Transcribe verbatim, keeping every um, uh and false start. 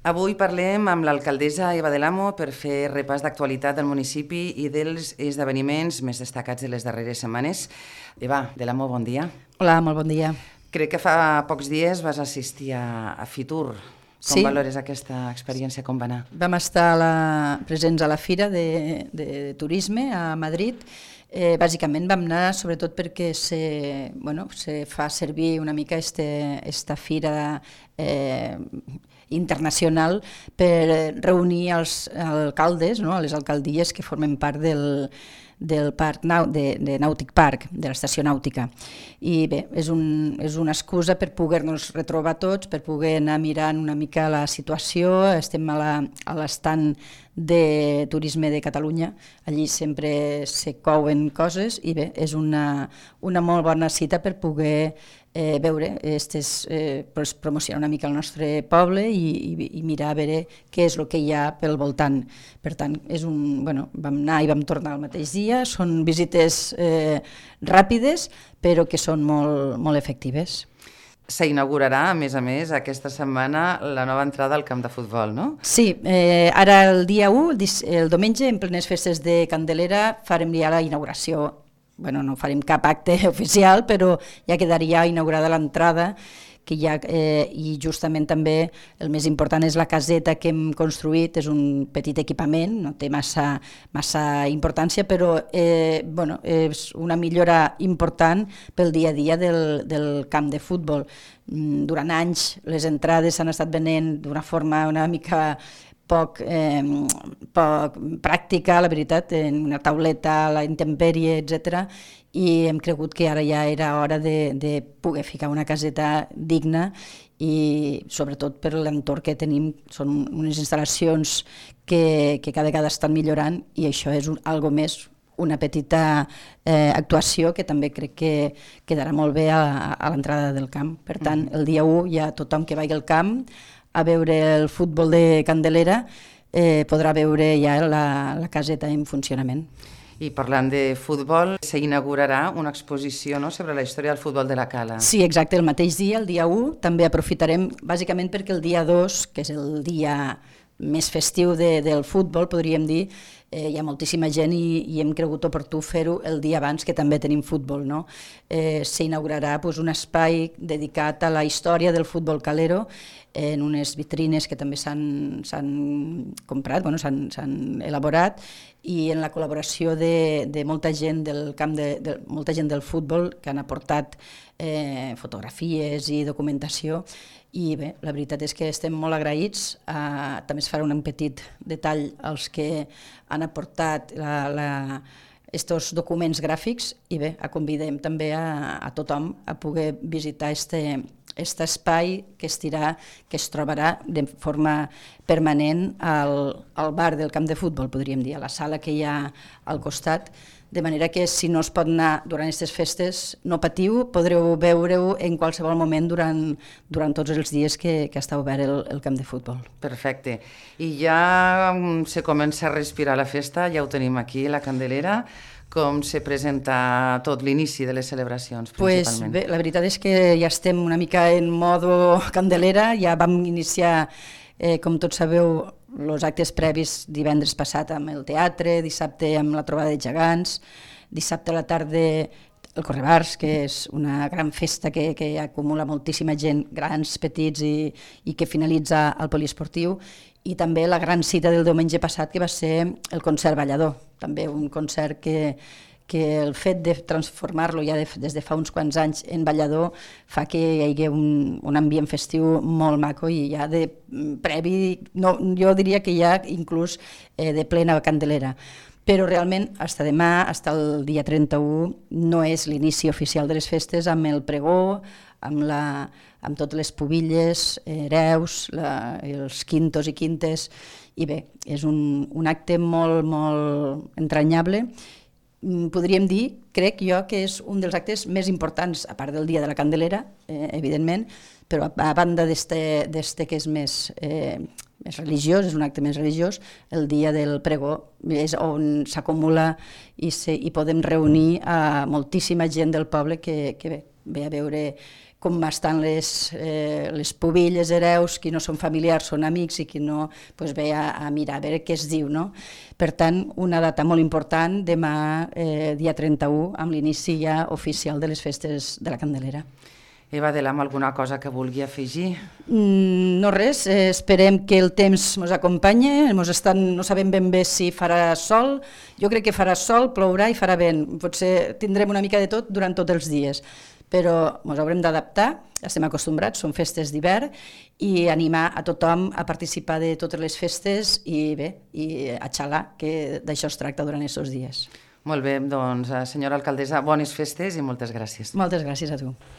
Avui parlem amb l'alcaldessa Eva Del Amo per fer repàs d'actualitat del municipi i dels esdeveniments més destacats de les darreres setmanes. Eva Del Amo, bon dia. Hola, molt bon dia. Crec que fa pocs dies vas assistir a, a Fitur. Com sí. valores aquesta experiència? Com va anar? Vam estar a la, presents a la Fira de, de Turisme a Madrid. Eh, bàsicament vam anar sobretot perquè se, bueno, se fa servir una mica este, esta fira eh, internacional per reunir els alcaldes, no? Les alcaldies que formen part del, del parc de, de Nàutic Park, de l'estació nàutica. I bé, és, un, és una excusa per poder-nos retrobar tots, per poder anar mirant una mica la situació. Estem a l'estant de Turisme de Catalunya, allí sempre se couen coses i bé, és una, una molt bona cita per poder eh, veure, estes, eh, promocionar una mica el nostre poble i, i, i mirar a veure què és el que hi ha pel voltant. Per tant, és un, bueno, vam anar i vam tornar el mateix dia, són visites eh, ràpides però que són molt, molt efectives. S'inaugurarà, a més a més, aquesta setmana la nova entrada al camp de futbol, no? Sí, eh, ara el dia u, el, el diumenge, en plenes festes de Candelera, farem ja la inauguració. Bueno, no farem cap acte oficial, però ja quedaria inaugurada l'entrada, que hi ha, eh, i justament també el més important és la caseta que hem construït, és un petit equipament, no té massa, massa importància, però eh, bueno, és una millora important pel dia a dia del, del camp de futbol. Durant anys les entrades s'han estat venent d'una forma una mica poc, eh, poc pràctica, la veritat, en una tauleta, a la intempèrie, etcètera, i hem cregut que ara ja era hora de, de poder ficar una caseta digna i sobretot per l'entorn que tenim, són unes instal·lacions que, que cada vegada estan millorant i això és un, algo més, una petita eh, actuació que també crec que quedarà molt bé a, a l'entrada del camp. Per tant, el dia u ja tothom que vagi al camp a veure el futbol de Candelera eh, podrà veure ja la, la caseta en funcionament. I parlant de futbol, s'inaugurarà una exposició, no?, sobre la història del futbol de la Cala. Sí, exacte, el mateix dia, el dia u, també aprofitarem, bàsicament perquè el dia dos, que és el dia més festiu de, del futbol, podríem dir, eh, hi ha moltíssima gent i, i hem cregut oportú fer-ho el dia abans, que també tenim futbol, no? Eh, s'inaugurarà pues, un espai dedicat a la història del futbol calero, en unes vitrines que també s'han comprat, bueno, s'han elaborat, i en la col·laboració de, de molta gent del camp de, de molta gent del futbol que han aportat eh, fotografies i documentació. I bé, la veritat és que estem molt agraïts. Eh, també es farà un petit detall als que han aportat la, la, estos documents gràfics i bé, convidem també a, a tothom a poder visitar este, este espai que es, tirà, que es trobarà de forma permanent al, al bar del camp de futbol, podríem dir, a la sala que hi ha al costat, de manera que si no es pot anar durant aquestes festes, no patiu, podreu veure-ho en qualsevol moment durant, durant tots els dies que, que està obert el, el camp de futbol. Perfecte. I ja se comença a respirar la festa, ja ho tenim aquí, la Candelera. Com se presenta tot l'inici de les celebracions, principalment? Pues bé, la veritat és que ja estem una mica en modo Candelera, ja vam iniciar, eh, com tots sabeu, els actes previs divendres passat amb el teatre, dissabte amb la trobada de gegants, dissabte a la tarda el Correbars, que és una gran festa que, que acumula moltíssima gent, grans, petits, i, i que finalitza al poliesportiu, i també la gran cita del diumenge passat, que va ser el concert ballador, també un concert que, que el fet de transformar-lo ja de, des de fa uns quants anys en ballador fa que hi hagi un, un ambient festiu molt maco i ja de previ, no, jo diria que ja inclús eh, de plena Candelera. Però realment, fins demà, fins el dia trenta-u, no és l'inici oficial de les festes amb el pregó, amb, la, amb totes les pubilles, hereus, la, els quintos i quintes, i bé, és un, un acte molt, molt entranyable. Podríem dir, crec jo, que és un dels actes més importants, a part del dia de la Candelera, eh, evidentment, però a banda d'este que és més, eh, més religiós, és un acte més religiós, el dia del pregó és on s'acumula i, se, i podem reunir a moltíssima gent del poble que, que bé, ve a veure com estan les, eh, les pubilles, hereus, qui no són familiars són amics i qui no pues, ve a, a mirar, a veure què es diu. No? Per tant, una data molt important, demà, eh, dia trenta-u, amb l'inici ja oficial de les festes de la Candelera. Eva Adelam, alguna cosa que vulgui afegir? Mm, no res, eh, esperem que el temps ens acompanyi, mos estan, no sabem ben bé si farà sol, jo crec que farà sol, plourà i farà vent, potser tindrem una mica de tot durant tots els dies, però ens haurem d'adaptar, estem acostumbrats, són festes d'hivern, i animar a tothom a participar de totes les festes i bé, i a xalar, que d'això es tracta durant aquests dies. Molt bé, doncs, senyora alcaldessa, bones festes i moltes gràcies. Moltes gràcies a tu.